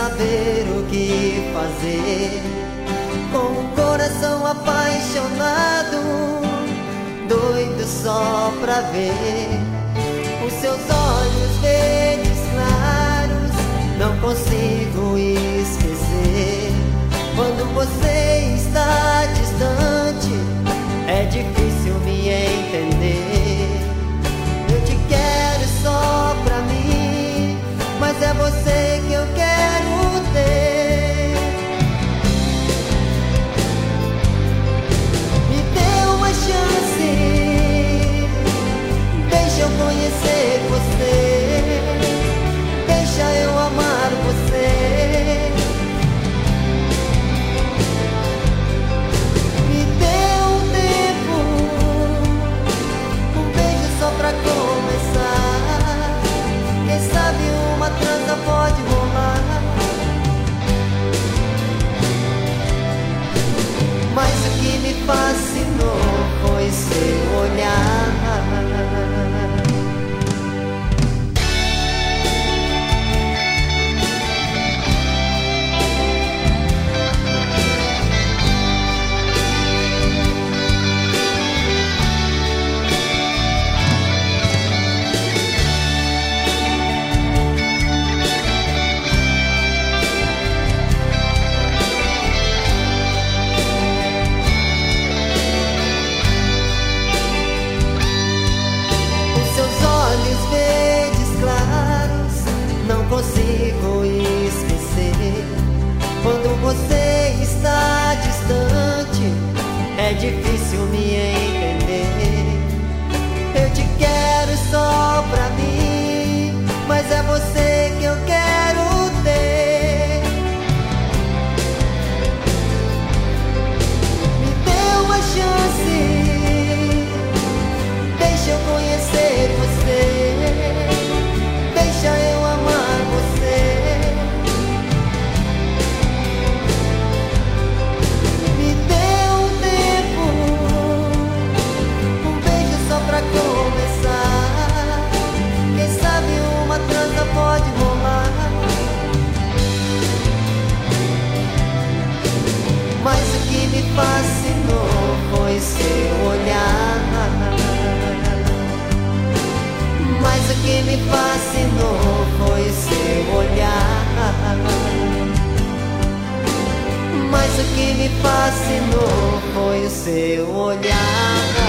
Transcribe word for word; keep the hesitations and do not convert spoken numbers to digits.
saber o que fazer. Com o coração apaixonado, doido só pra ver os seus olhos verdes claros. Não consigo esquecer. Quando você está distante, é difícil me entender. Eu te quero só pra mim, mas é você que eu quero ter. Me dê uma chance, deixa eu conhecer você, deixa eu amar você. Me dê um tempo, um beijo só pra começar. Quem sabe uma trança pode rolar. Mas o que me fascinou foi seu olhar. Consigo esquecer. Quando você está distante, é difícil me entender. Eu te quero só pra mim, mas é você que eu quero ter. Me dê uma chance, deixa eu conhecer você, deixa eu amar você. Me dê um tempo, um beijo só pra começar. Quem sabe uma trança pode rolar. Mas o que me fascinou foi seu olhar. Mas o que me fascinou foi seu olhar. Mas o que me fascinou foi o seu olhar.